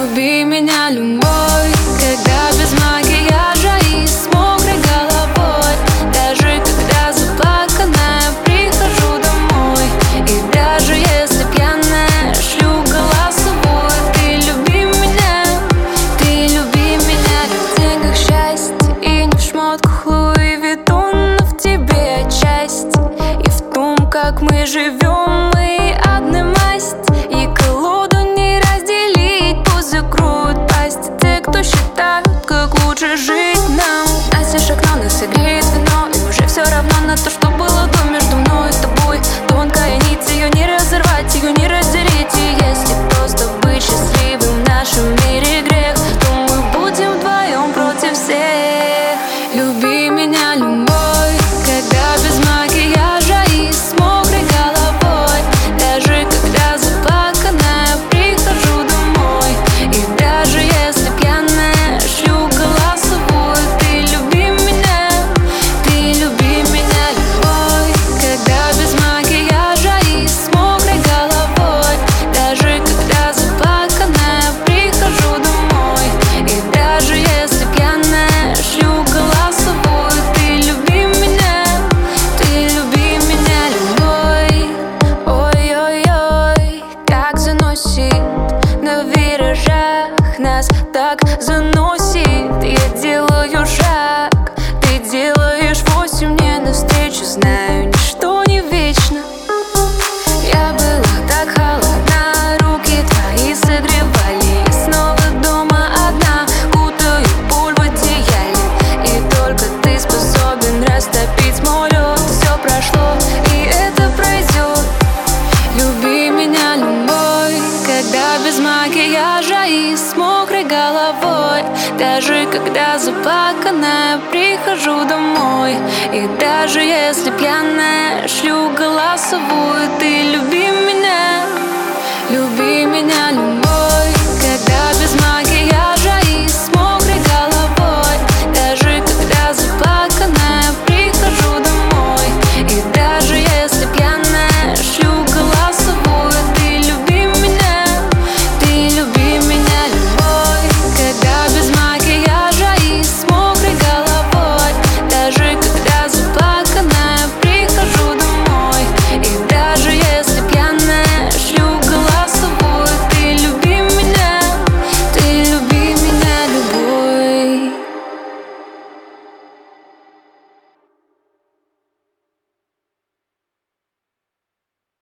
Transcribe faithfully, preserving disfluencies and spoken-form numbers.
Люби меня любой, когда без макияжа и с мокрой головой. Даже когда заплаканная прихожу домой. И даже если пьяная шлю голосовой. Ты люби меня, ты люби меня. В деньгах счастье и не в шмотках Луи Виттон, но в тебе часть. И в том, как мы живем, мы одна масть. И колоду не разделить, пусть закроют пасть те, кто считают, как лучше жить нам. Настежь окно, нас согреет вино, и уже все равно на то, что было до между мной и тобой. Тонкая нить, ее не разорвать, ее не разделить. И если просто быть счастливым в нашем мире грех, то мы будем вдвоем против всех. Люби меня любой, когда без макияжа и с мокрой головой. Даже когда заплаканная прихожу домой. И даже если пьяная шлю голосовой. Ты люби меня, ты люби меня любой, когда без макияжа и с мокрой головой. Даже когда заплаканная прихожу домой. И даже если пьяная шлю голосовой. Ты люби меня, ты люби меня любой. Ой-ой-ой, как заносит на виражах, нас так заносит. Я делаю шаг, ты делаешь восемь мне навстречу. Знаю, ничто не вечно. Я была так холодна, руки твои согревали. И снова дома одна, кутаю боль в одеяле. И только ты способен растопить мой лед. Все прошло, и это пройдет. Люби меня любой, когда без макияжа и с мокрой головой. Даже когда заплаканная прихожу домой. И даже если пьяная шлю голосовую. Ты люби меня, люби меня любой.